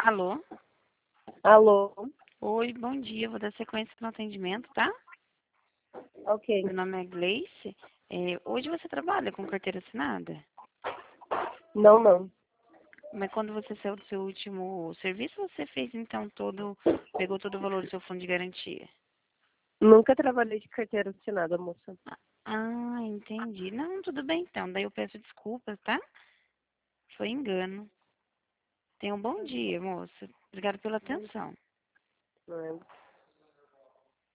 Alô? Alô? Oi, bom dia. Vou dar sequência no atendimento, tá? Ok. Meu nome é Gleice. Hoje você trabalha com carteira assinada? Não. Mas quando você saiu do seu último serviço, você fez então pegou todo o valor do seu fundo de garantia? Nunca trabalhei de carteira assinada, moça. Ah, entendi. Não, tudo bem então. Daí eu peço desculpas, tá? Foi engano. Tenha um bom dia, moça. Obrigada pela atenção. Não é?